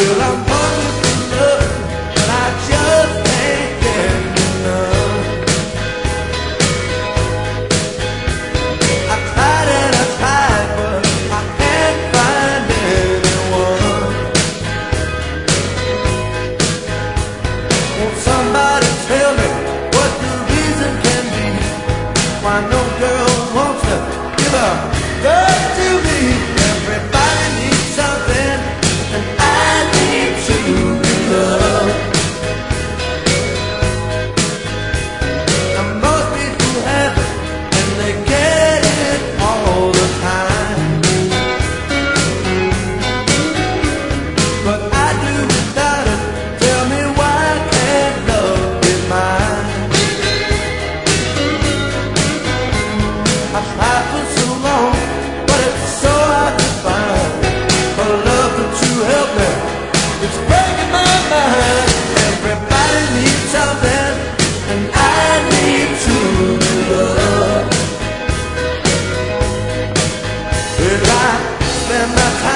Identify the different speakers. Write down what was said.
Speaker 1: Why no girl wants to give a girl to me? Everybody needs something, and I need to be loved. And most people have it, and they get it all the time. But I do without it. Tell me why can't love be mine? I've tried for so long, but it's so hard to find a love to help me. It's breaking my mind. Everybody needs something, and I need to be loved. Well, I spend my time